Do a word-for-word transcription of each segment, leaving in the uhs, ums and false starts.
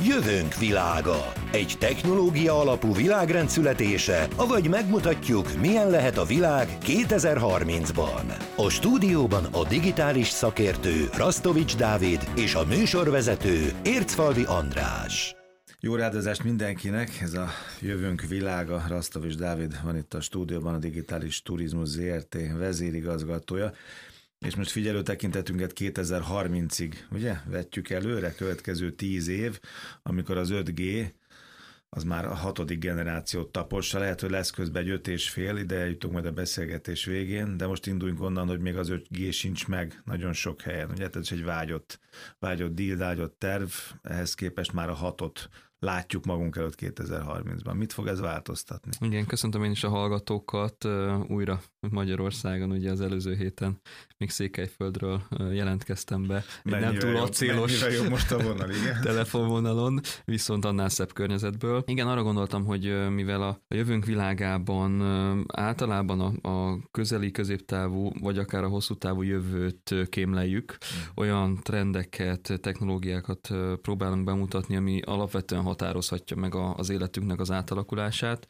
Jövőnk világa. Egy technológia alapú világrend születése, avagy megmutatjuk, milyen lehet a világ kétezer-harmincban. A stúdióban a digitális szakértő Rasztovics Dávid és a műsorvezető Ércfalvi András. Jó rádozást mindenkinek, ez a Jövőnk világa, Rasztovics Dávid van itt a stúdióban, a Digitális Turizmus zé er té vezérigazgatója, és most figyelő tekintetünket kétezer-harmincig, ugye, vetjük előre, következő tíz év, amikor az öt gé, az már a hatodik generációt tapossa, lehet, hogy lesz közben egy öt és fél, ide jutunk majd a beszélgetés végén, de most induljunk onnan, hogy még az öt gé sincs meg nagyon sok helyen, ugye, ez egy vágyott, vágyott díl, vágyott terv, ehhez képest már a hatot látjuk magunk előtt kétezer-harmincban. Mit fog ez változtatni? Igen, köszöntöm én is a hallgatókat újra Magyarországon, ugye az előző héten még Székelyföldről jelentkeztem be. Nem túl acélos most a vonal, igen. telefonvonalon, viszont annál szebb környezetből. Igen, arra gondoltam, hogy mivel a jövőnk világában általában a, a közeli, középtávú, vagy akár a hosszú távú jövőt kémleljük, hmm. olyan trendeket, technológiákat próbálunk bemutatni, ami alapvetően határozhatja meg a, az életünknek az átalakulását.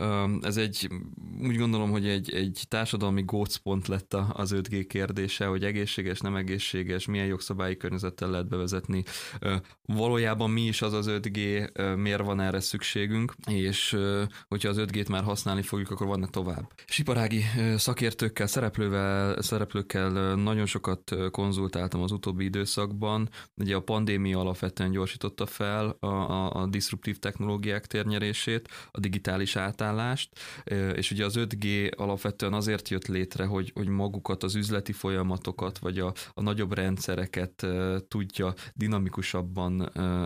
Ez egy, úgy gondolom, hogy egy, egy társadalmi gócpont lett az öt gé kérdése, hogy egészséges, nem egészséges, milyen jogszabályi környezettel lehet bevezetni. Valójában mi is az az öt gé, miért van erre szükségünk, és hogyha az öt gét már használni fogjuk, akkor van-e tovább. És iparági szakértőkkel, szereplővel, szereplőkkel nagyon sokat konzultáltam az utóbbi időszakban. Ugye a pandémia alapvetően gyorsította fel a, a, a diszruptív technológiák térnyerését, a digitális átállást, és ugye az öt gé alapvetően azért jött létre, hogy, hogy magukat az üzleti folyamatokat, vagy a, a nagyobb rendszereket uh, tudja dinamikusabban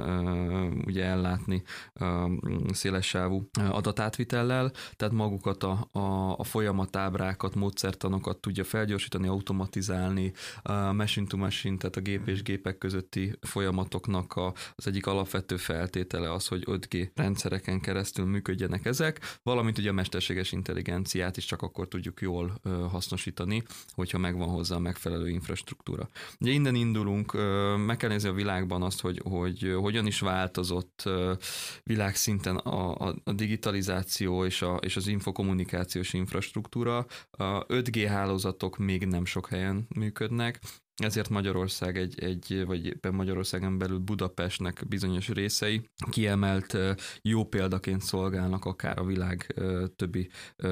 uh, ugye ellátni uh, szélessávú adatátvitellel, tehát magukat a, a, a folyamatábrákat, módszertanokat tudja felgyorsítani, automatizálni, uh, machine to machine, tehát a gép és gépek közötti folyamatoknak a, az egyik alapvető feltétele az, hogy öt gé rendszereken keresztül működjenek ezek, valamint ugye a mesterséges intelligenciát is csak akkor tudjuk jól ö, hasznosítani, hogyha megvan hozzá a megfelelő infrastruktúra. Ugye innen indulunk, ö, meg kell nézni a világban azt, hogy, hogy ö, hogyan is változott ö, világszinten a, a, a digitalizáció és, a, és az infokommunikációs infrastruktúra. A öt gé hálózatok még nem sok helyen működnek, ezért Magyarország egy, egy, vagy éppen Magyarországon belül Budapestnek bizonyos részei kiemelt jó példaként szolgálnak akár a világ többi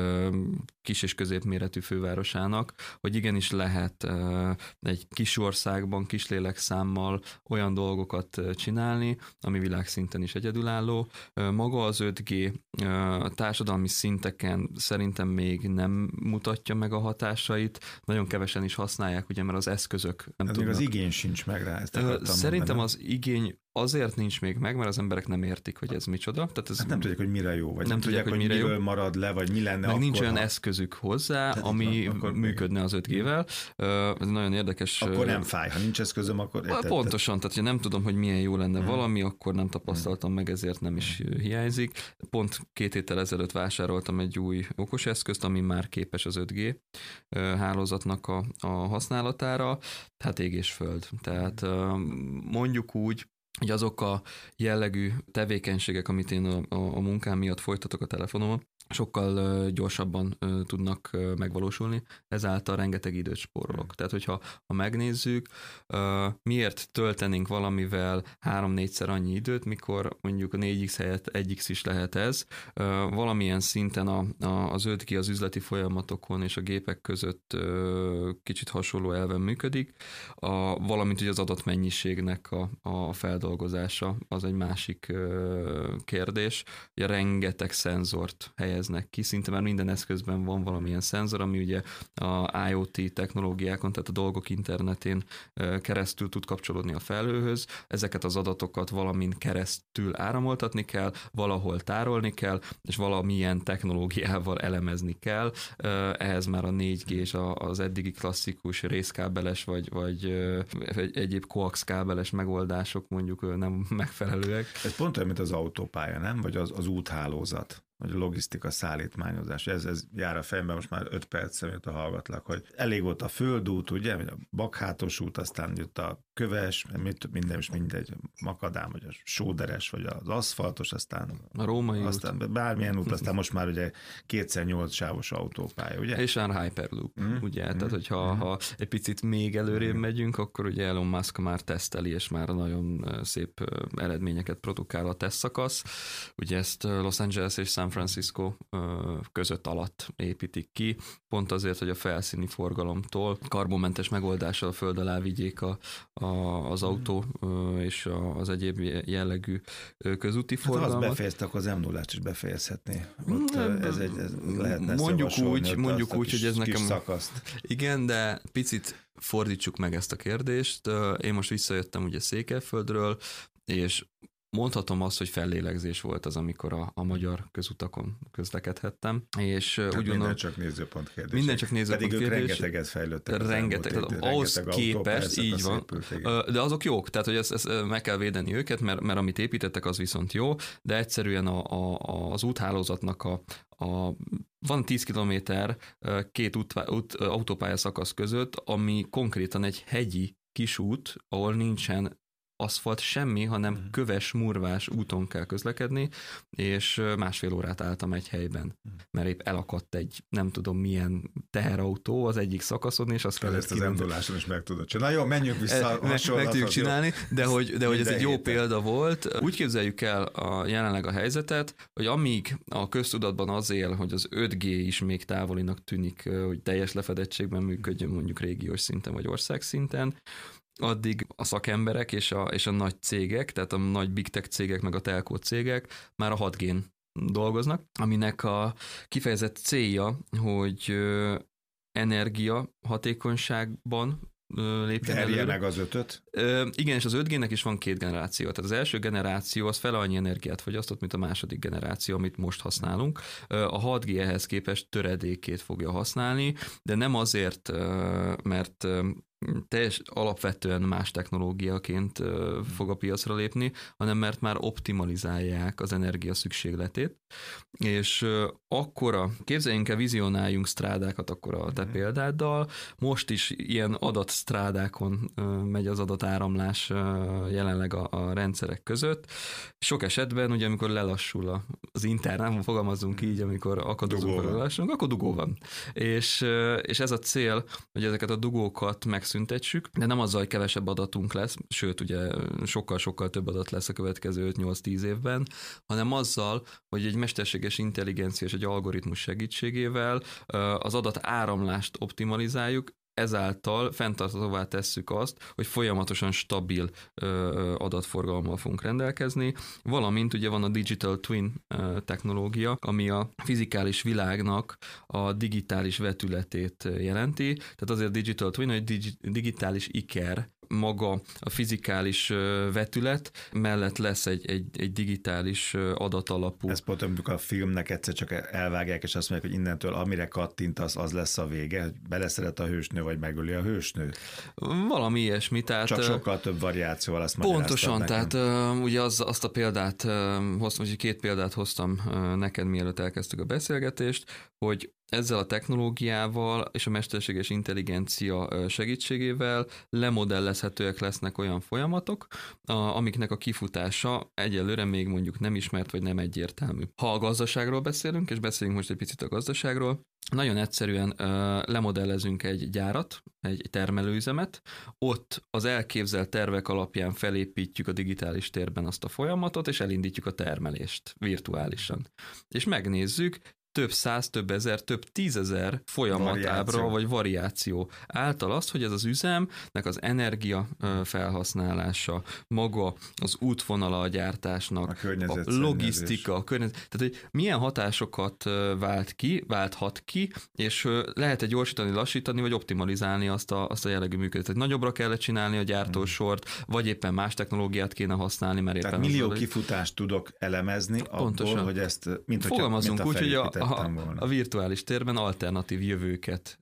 kis és középméretű fővárosának, hogy igenis lehet egy kis országban, kis lélekszámmal olyan dolgokat csinálni, ami világszinten is egyedülálló. Maga az öt gé társadalmi szinteken szerintem még nem mutatja meg a hatásait, nagyon kevesen is használják, ugye, mert az eszközök nem ez tudnak. Még az igény sincs meg rá. Ezt Szerintem mondani. Az igény azért nincs még meg, mert az emberek nem értik, hogy ez micsoda. Tehát ez hát nem tudják, hogy mire jó, vagy nem, nem tudják, hogy, hogy miből jó. Marad le, vagy mi lenne meg akkor, nincs olyan ha... eszközük hozzá, tehát ami akkor működne az öt gével. Ez nagyon érdekes. Akkor nem fáj, ha nincs eszközöm, akkor érted. Pontosan, tehát ha nem tudom, hogy milyen jó lenne hmm. valami, akkor nem tapasztaltam meg, ezért nem is hiányzik. Pont két héttel ezelőtt vásároltam egy új okos eszközt, ami már képes az öt gé hálózatnak a, a használatára, tehát ég és föld. Tehát mondjuk úgy, hogy azok a jellegű tevékenységek, amit én a, a, a munkám miatt folytatok a telefonomon, sokkal uh, gyorsabban uh, tudnak uh, megvalósulni, ezáltal rengeteg időt spórolok. Tehát, hogyha ha megnézzük, uh, miért töltenénk valamivel három-négyszer annyi időt, mikor mondjuk a négy x helyett egy x is lehet ez. Uh, valamilyen szinten a, a, az öt gé az üzleti folyamatokon és a gépek között uh, kicsit hasonló elven működik, a, valamint ugye az adatmennyiségnek a, a feldolgozása az egy másik uh, kérdés. Ugye rengeteg szenzort helyez ki, szinte már minden eszközben van valamilyen szenzor, ami ugye a IoT technológiákon, tehát a dolgok internetén keresztül tud kapcsolódni a felhőhöz. Ezeket az adatokat valamin keresztül áramoltatni kell, valahol tárolni kell, és valamilyen technológiával elemezni kell. Ehhez már a négy gé és az eddigi klasszikus részkábeles, vagy, vagy egyéb koax kábeles megoldások mondjuk nem megfelelőek. Ez pont olyan, mint az autópálya, nem? Vagy az, az úthálózat. hogy logisztika, szállítmányozás, ez, ez jár a fejemben, most már öt perc mióta hallgatlak, hogy elég volt a földút, ugye, a bakhátos út, aztán jött a köves, minden is mindegy, makadám, vagy a sóderes, vagy az aszfaltos, aztán a római aztán út. Bármilyen út, aztán most már ugye kétszer nyolc sávos autópálya, ugye? És a Hyperloop, mm. ugye, mm. tehát hogyha mm. ha egy picit még előrébb mm. megyünk, akkor ugye Elon Musk már teszteli, és már nagyon szép eredményeket produkál a tesztszakasz. Ugye ezt Los Angeles és San Francisco között alatt építik ki, pont azért, hogy a felszíni forgalomtól karbonmentes megoldással a föld alá vigyék a, a, az autó és az egyéb jellegű közúti hát, forgalmat. Ha azt befejezte, akkor az em nullát is befejezhetné. Ott ez egy, ez lehetne mondjuk úgy, mondjuk úgy, kis, hogy ez nekem... szakaszt. Igen, de picit fordítsuk meg ezt a kérdést. Én most visszajöttem ugye Székelyföldről, és mondhatom azt, hogy fellélegzés volt az, amikor a, a magyar közutakon közlekedhettem. És hát úgy minden gondolom, csak nézőpont kérdés. Minden csak nézőpont Pedig kérdés. ők rengeteget fejlődtek. Rengeteg, tehát rengeteg ahhoz képest, így van. De azok jók, tehát hogy ezt, ezt meg kell védeni őket, mert, mert amit építettek, az viszont jó, de egyszerűen a, a, az úthálózatnak a, a van tíz kilométer két út, út, autópályaszakasz között, ami konkrétan egy hegyi kisút, ahol nincsen aszfalt semmi, hanem köves, murvás úton kell közlekedni, és másfél órát álltam egy helyben, mert épp elakadt egy nem tudom milyen teherautó az egyik szakaszon, és azt kellett ezt az enduláson is meg tudod csinálni. Na jó, menjünk vissza. E, meg, meg tudjuk csinálni, de hogy, de hogy ez egy jó héten. példa volt. Úgy képzeljük el a, jelenleg a helyzetet, hogy amíg a köztudatban az él, hogy az öt G is még távolinak tűnik, hogy teljes lefedettségben működjön mondjuk régiós szinten vagy országszinten, addig a szakemberek és a, és a nagy cégek, tehát a nagy big tech cégek meg a telco cégek már a hat G-n dolgoznak, aminek a kifejezett célja, hogy energia hatékonyságban lépjen előre. meg az ötöt? Igen, és az öt G-nek is van két generáció. Tehát az első generáció az fele annyi energiát fogyasztott, mint a második generáció, amit most használunk. A hat G ehhez képest töredékét fogja használni, de nem azért, mert teljes alapvetően más technológiaként fog a piacra lépni, hanem mert már optimalizálják az energia szükségletét, és akkora, képzeljünk el, vizionáljunk strádákat akkor a te példáddal, most is ilyen adatstrádákon megy az adatáramlás jelenleg a, a rendszerek között. Sok esetben, ugye amikor lelassul az internet, fogalmazzunk így, amikor akadozunk, vagy lelassulunk, akkor dugó van. És, és ez a cél, hogy ezeket a dugókat megszüntetsük, de nem azzal, hogy kevesebb adatunk lesz, sőt, ugye sokkal-sokkal több adat lesz a következő öt-nyolc-tíz évben, hanem azzal, hogy egy mesterséges intelligencia és egy algoritmus segítségével az adat áramlást optimalizáljuk, ezáltal fenntarthatóvá tesszük azt, hogy folyamatosan stabil ö, adatforgalommal fogunk rendelkezni, valamint ugye van a Digital Twin ö, technológia, ami a fizikális világnak a digitális vetületét jelenti, tehát azért Digital Twin, hogy digi- digitális iker, maga a fizikális vetület mellett lesz egy, egy, egy digitális adatalapú. Ez pont, amikor a filmnek egyszer csak elvágják, és azt mondják, hogy innentől amire kattintasz, az lesz a vége, hogy beleszeret a hősnő, vagy megöli a hősnőt. Valami ilyesmi. Tehát, csak sokkal több variációval azt pontosan, tehát uh, ugye az, azt a példát uh, hoztam, vagy két példát hoztam uh, neked, mielőtt elkezdtük a beszélgetést, hogy ezzel a technológiával és a mesterséges intelligencia segítségével lemodellezhetőek lesznek olyan folyamatok, amiknek a kifutása egyelőre még mondjuk nem ismert, vagy nem egyértelmű. Ha a gazdaságról beszélünk, és beszélünk most egy picit a gazdaságról, nagyon egyszerűen lemodellezünk egy gyárat, egy termelőüzemet, ott az elképzelt tervek alapján felépítjük a digitális térben azt a folyamatot, és elindítjuk a termelést virtuálisan. És megnézzük, több száz, több ezer, több tízezer folyamatábra vagy variáció által azt, hogy ez az üzemnek az energia felhasználása, maga az útvonala a gyártásnak, a, a logisztika, a környezet, tehát hogy milyen hatásokat vált ki, válthat ki, és lehet-e gyorsítani, lassítani, vagy optimalizálni azt a, azt a jellegű működést. Nagyobbra kellett csinálni a gyártósort, vagy éppen más technológiát kéne használni, mert éppen... Tehát millió az, kifutást tudok elemezni pontosan. Abból, hogy ezt, mint fogalmazunk úgy, hogy a, a, a, a virtuális térben alternatív jövőket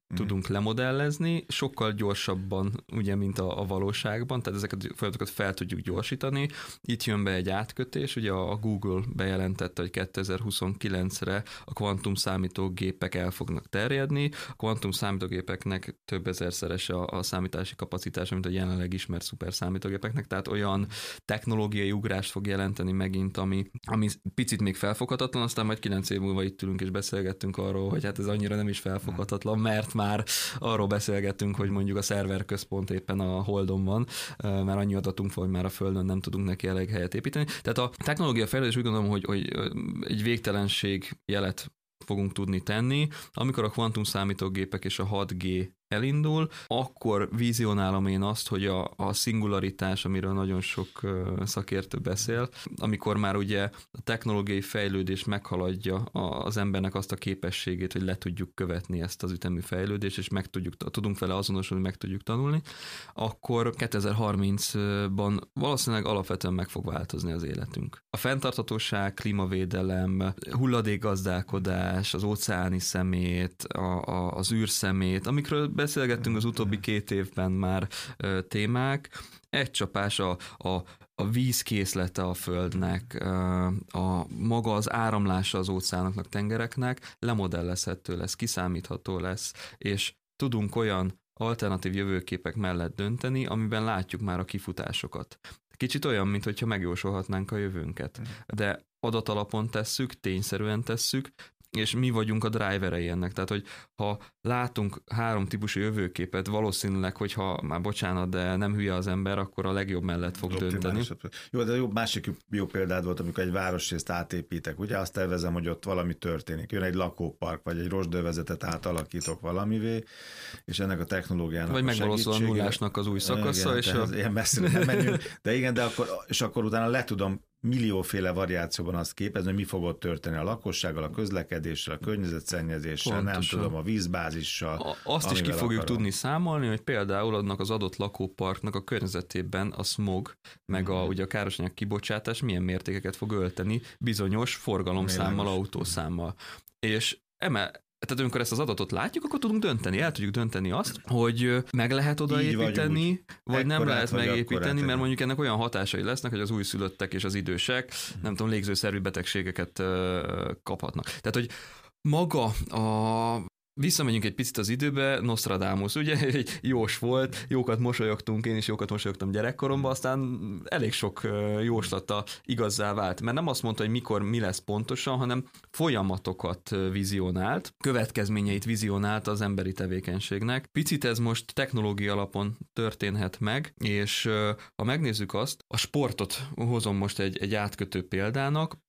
tudunk lemodellezni, sokkal gyorsabban, ugye, mint a, a valóságban, tehát ezeket a folyamatokat fel tudjuk gyorsítani. Itt jön be egy átkötés, ugye a Google bejelentette, hogy kétezer-huszonkilencre a kvantum számítógépek el fognak terjedni. A kvantum számítógépeknek több ezerszeres a, a számítási kapacitása, mint a jelenleg ismert szuper számítógépeknek, tehát olyan technológiai ugrást fog jelenteni megint, ami, ami picit még felfoghatatlan, aztán majd kilenc év múlva itt ülünk és beszélgettünk arról, hogy hát ez annyira nem is felfoghatatlan, mert már arról beszélgettünk, hogy mondjuk a szerverközpont éppen a Holdon van, mert annyi adatunk van, hogy már a Földön nem tudunk neki elég helyet építeni. Tehát a technológia fejlődés úgy gondolom, hogy, hogy egy végtelenség jelet fogunk tudni tenni. Amikor a kvantum számítógépek és a hat G elindul, akkor vizionálom én azt, hogy a, a szingularitás, amiről nagyon sok uh, szakértő beszél, amikor már ugye a technológiai fejlődés meghaladja a, az embernek azt a képességét, hogy le tudjuk követni ezt az ütemű fejlődést, és meg tudjuk, tudunk vele azonosulni, meg tudjuk tanulni, akkor kétezer-harmincban valószínűleg alapvetően meg fog változni az életünk. A fenntarthatóság, klímavédelem, hulladékgazdálkodás, az óceáni szemét, a, a, az űrszemét, amikről beszélgettünk az utóbbi két évben már ö, témák. Egy csapás a, a, a vízkészlete a Földnek, a maga az áramlása az óceánoknak, tengereknek lemodellezhető lesz, kiszámítható lesz, és tudunk olyan alternatív jövőképek mellett dönteni, amiben látjuk már a kifutásokat. Kicsit olyan, mintha megjósolhatnánk a jövőnket, de adatalapon tesszük, tényszerűen tesszük, és mi vagyunk a driverei ennek. Tehát, hogy ha látunk három típusú jövőképet, valószínűleg, hogyha már bocsánat, de nem hülye az ember, akkor a legjobb mellett fog dönteni. Jó, de jó, másik jó példád volt, amikor egy városrészt átépítek. Ugye azt tervezem, hogy ott valami történik. Jön egy lakópark, vagy egy rozsdővezetet átalakítok valamivé, és ennek a technológiának vagy a megvalósul a nullásnak az új szakasza. Igen, és a... ilyen messzire nem menjünk, de igen, de akkor, és akkor utána le tudom millióféle variációban azt képezni, hogy mi fog ott történni a lakossággal, a közlekedéssel, a környezetszennyezéssel, nem tudom, a vízbázissal. A, azt is ki fogjuk akarom. tudni számolni, hogy például annak az adott lakóparknak a környezetében a smog, meg a, ugye a károsanyag kibocsátás milyen mértékeket fog ölteni bizonyos forgalomszámmal, autószámmal. És eme Tehát amikor ezt az adatot látjuk, akkor tudunk dönteni, el tudjuk dönteni azt, hogy meg lehet odaépíteni, vagy, vagy nem lehet vagy megépíteni, mert mondjuk ennek olyan hatásai lesznek, hogy az újszülöttek és az idősek, hmm. nem tudom, légzőszervi betegségeket uh, kaphatnak. Tehát, hogy maga a... Visszamegyünk egy picit az időbe, Nostradamus, ugye, egy jós volt, jókat mosolyogtunk, én is jókat mosolyogtam gyerekkoromban, aztán elég sok jóslata igazzá vált, mert nem azt mondta, hogy mikor mi lesz pontosan, hanem folyamatokat vizionált, következményeit vizionált az emberi tevékenységnek. Picit ez most technológia alapon történhet meg, és ha megnézzük azt, a sportot hozom most egy, egy átkötő példának,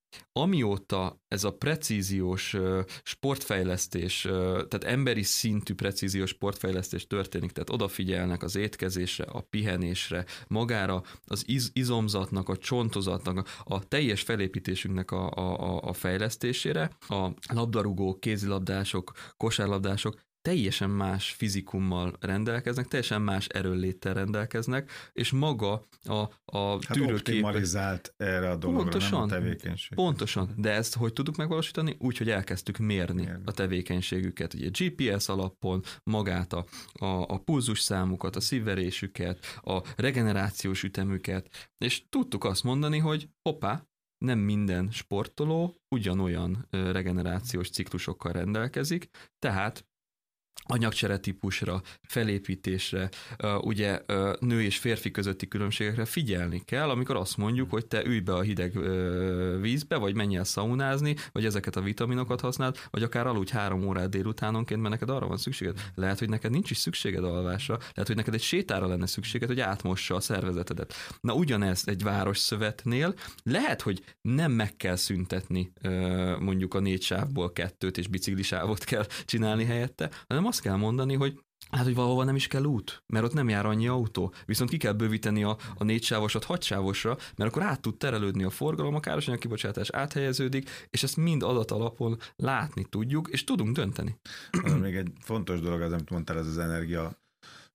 amióta ez a precíziós sportfejlesztés, tehát emberi szintű precíziós sportfejlesztés történik, tehát odafigyelnek az étkezésre, a pihenésre, magára az iz- izomzatnak, a csontozatnak, a teljes felépítésünknek a, a, a fejlesztésére, a labdarúgók, kézilabdások, kosárlabdások teljesen más fizikummal rendelkeznek, teljesen más erőnléttel rendelkeznek, és maga a, a hát tűrőkép... optimalizált erre a dologra, pontosan, nem a tevékenység. Pontosan, de ezt hogy tudtuk megvalósítani? Úgy, hogy elkezdtük mérni, mérni. a tevékenységüket, ugye gé pé es alapon, magát a, a, a pulzus számukat, a szívverésüket, a regenerációs ütemüket, és tudtuk azt mondani, hogy hoppá, nem minden sportoló ugyanolyan regenerációs ciklusokkal rendelkezik, tehát anyagcsere típusra, felépítésre, ugye nő és férfi közötti különbségekre figyelni kell, amikor azt mondjuk, hogy te ülj be a hideg vízbe, vagy menj el szaunázni, vagy ezeket a vitaminokat használd, vagy akár aludj három órát délutánonként, mert neked arra van szükséged. Lehet, hogy neked nincs is szükséged alvásra, lehet, hogy neked egy sétára lenne szükséged, hogy átmossa a szervezetedet. Na ugyanez egy városszövetnél, lehet, hogy nem meg kell szüntetni mondjuk a négy sávból kettőt, és biciklisávot kell csinálni helyette, hanem azt kell mondani, hogy hát, hogy valahol nem is kell út, mert ott nem jár annyi autó. Viszont ki kell bővíteni a, a négysávosat hatsávosra, mert akkor át tud terelődni a forgalom, a károsanyag kibocsátás áthelyeződik, és ezt mind adat alapon látni tudjuk, és tudunk dönteni. Még egy fontos dolog az, amit mondtál, ez az energia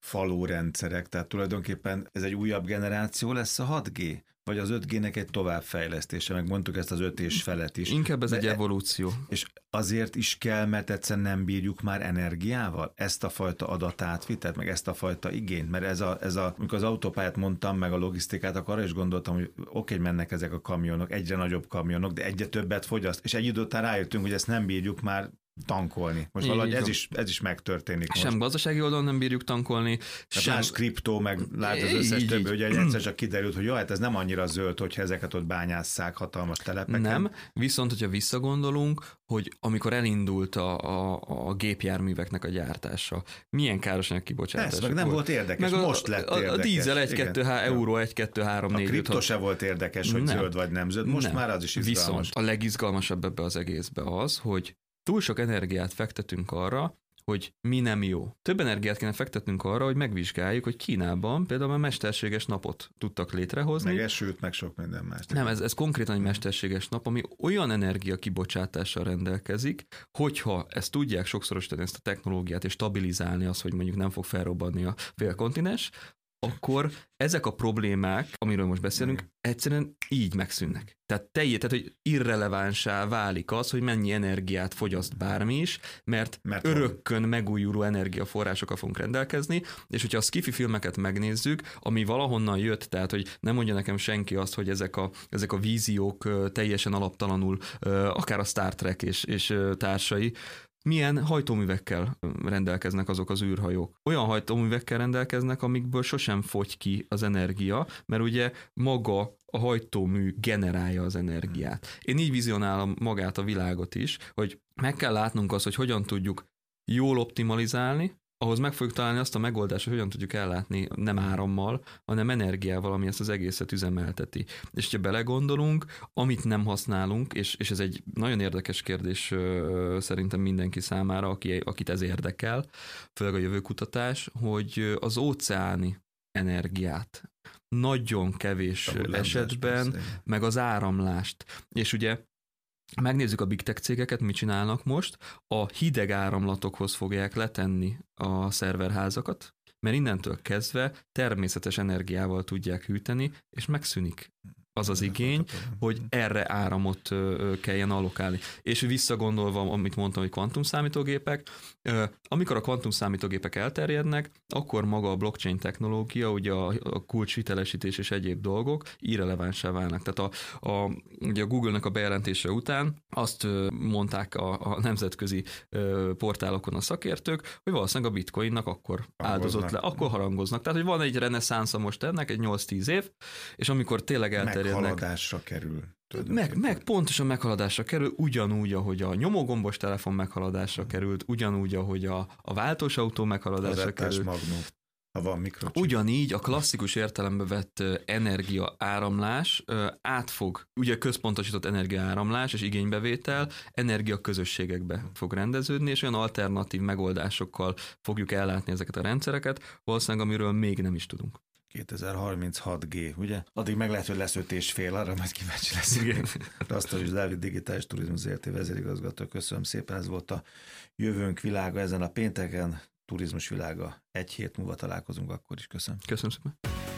falórendszerek, tehát tulajdonképpen ez egy újabb generáció lesz a hat G? Vagy az öt G-nek egy továbbfejlesztése, meg mondtuk ezt az öt és felett is. Inkább ez De egy evolúció. És azért is kell, mert egyszerűen nem bírjuk már energiával ezt a fajta adatátvitet, meg ezt a fajta igényt, mert ez a, ez a amikor az autópályát mondtam, meg a logisztikát, akkor arra is gondoltam, hogy oké, hogy mennek ezek a kamionok, egyre nagyobb kamionok, de egyre többet fogyaszt, és egy idő után rájöttünk, hogy ezt nem bírjuk már tankolni. Most Így valahogy ez van. is, ez is megtörténik most. Sem gazdasági oldalon nem bírjuk tankolni, sem... Más kriptó, meg lát az összes Így, többi, így. ugye egyszer csak kiderült, hogy jó, hát ez nem annyira zöld, hogyha ezeket ott bányásszák hatalmas telepeken. Nem, viszont hogyha visszagondolunk, hogy amikor elindult a, a, a gépjárműveknek a gyártása, milyen károsanyag kibocsátás. Ez meg nem volt érdekes, meg a, most lett a, érdekes. A dízel egy kettő euró egy kettő három négy A kriptó se volt érdekes, hogy nem. Zöld vagy nem zöld, most nem. már az is izgalmas. Viszont a legizgalmasabb ebbe az egészbe az, hogy túl sok energiát fektetünk arra, hogy mi nem jó. Több energiát kéne fektetnünk arra, hogy megvizsgáljuk, hogy Kínában például a mesterséges napot tudtak létrehozni. Meg esőt, meg sok minden más. Nem, ez, ez konkrétan egy mesterséges nap, ami olyan energia kibocsátással rendelkezik, hogyha ezt tudják sokszorosítani, ezt a technológiát, és stabilizálni azt, hogy mondjuk nem fog felrobbanni a félkontinens, akkor ezek a problémák, amiről most beszélünk, egyszerűen így megszűnnek. Tehát teljé, tehát hogy irrelevánsá válik az, hogy mennyi energiát fogyaszt bármi is, mert, mert örökkön megújuló energiaforrásokkal fogunk rendelkezni, és hogyha a sci-fi filmeket megnézzük, ami valahonnan jött, tehát hogy nem mondja nekem senki azt, hogy ezek a, ezek a víziók teljesen alaptalanul, akár a Star Trek és, és társai, milyen hajtóművekkel rendelkeznek azok az űrhajók. Olyan hajtóművekkel rendelkeznek, amikből sosem fogy ki az energia, mert ugye maga a hajtómű generálja az energiát. Én így vizionálom magát a világot is, hogy meg kell látnunk azt, hogy hogyan tudjuk jól optimalizálni, ahhoz meg fogjuk találni azt a megoldást, hogy hogyan tudjuk ellátni nem árammal, hanem energiával, ami ezt az egészet üzemelteti. És ha belegondolunk, amit nem használunk, és, és ez egy nagyon érdekes kérdés ö, szerintem mindenki számára, aki, akit ez érdekel, főleg a jövőkutatás, hogy az óceáni energiát nagyon kevés Ahol esetben, persze. meg az áramlást. És ugye megnézzük a big tech cégeket, mit csinálnak most, a hideg áramlatokhoz fogják letenni a szerverházakat, mert innentől kezdve természetes energiával tudják hűteni, és megszűnik az az igény, hogy erre áramot ö, kelljen allokálni. És visszagondolva, amit mondtam, hogy kvantumszámítógépek, ö, amikor a kvantumszámítógépek elterjednek, akkor maga a blockchain technológia, ugye a, a kulcshitelesítés és egyéb dolgok irrelevánsá válnak. Tehát a, a, ugye a Google-nek a bejelentése után azt ö, mondták a, a nemzetközi ö, portálokon a szakértők, hogy valószínűleg a bitcoinnak akkor áldozott le, akkor harangoznak. Tehát, hogy van egy reneszánsza most ennek, egy nyolc-tíz év, és amikor tényleg elterjednek, meghaladásra kerül. Meg, meg pontosan meghaladásra kerül, ugyanúgy, ahogy a nyomógombos telefon meghaladásra került, ugyanúgy, ahogy a, a váltós autó meghaladásra került. Magnum, ha van mikrocsip. Ugyanígy a klasszikus értelembe vett energia áramlás átfog, ugye központosított energia áramlás és igénybevétel energia közösségekbe fog rendeződni, és olyan alternatív megoldásokkal fogjuk ellátni ezeket a rendszereket, valószínűleg amiről még nem is tudunk. kétezer-harminchat G, ugye? Addig meg lehet, hogy lesz öt és fél, arra majd kíváncsi lesz. Igen. Rasztavics Dávid, Digitális Turizmus zé er té vezérigazgató, köszönöm szépen, ez volt a Jövőnk világa ezen a pénteken, Turizmus világa. Egy hét múlva találkozunk, akkor is köszönöm. Köszönöm szépen.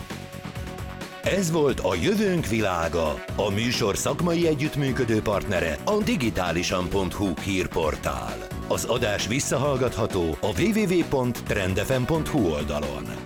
Ez volt a Jövőnk világa, a műsor szakmai együttműködő partnere a digitálisan pont hu hírportál. Az adás visszahallgatható a double-u double-u double-u pont trendfm pont hu oldalon.